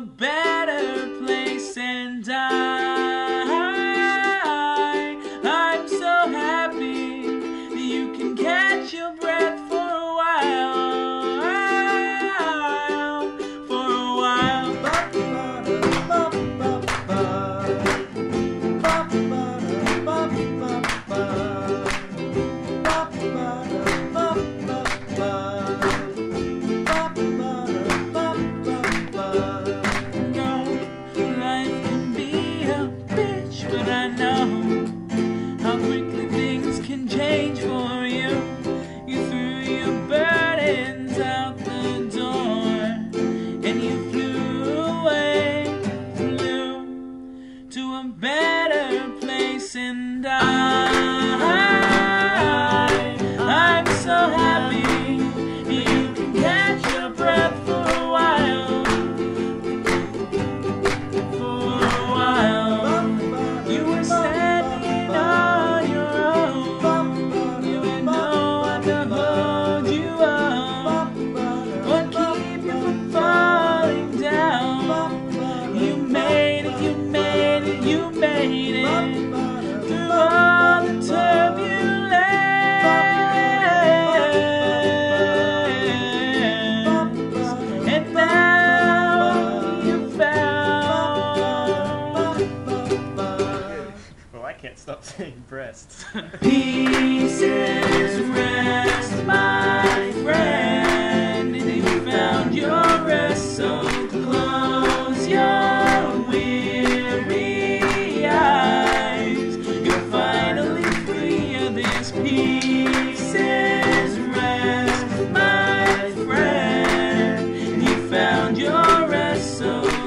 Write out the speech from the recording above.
better place, and I'm so happy that you can catch your breath for a while, for a while. But I know how quickly things can change for you. You threw your burdens out the door, and you flew away, flew to a better place, and I'm so happy you can catch your breath for a while, for a while. You were standing on your own. You had no one to hold you up or keep you from falling down. You made it, you made it, you made it through all the turbulence. And now you found. Well, I can't stop saying breasts. Pieces rest, my friend, and you found your rest, so close your weary eyes. You're finally free of this. Pieces rest, my friend, and you found your rest, so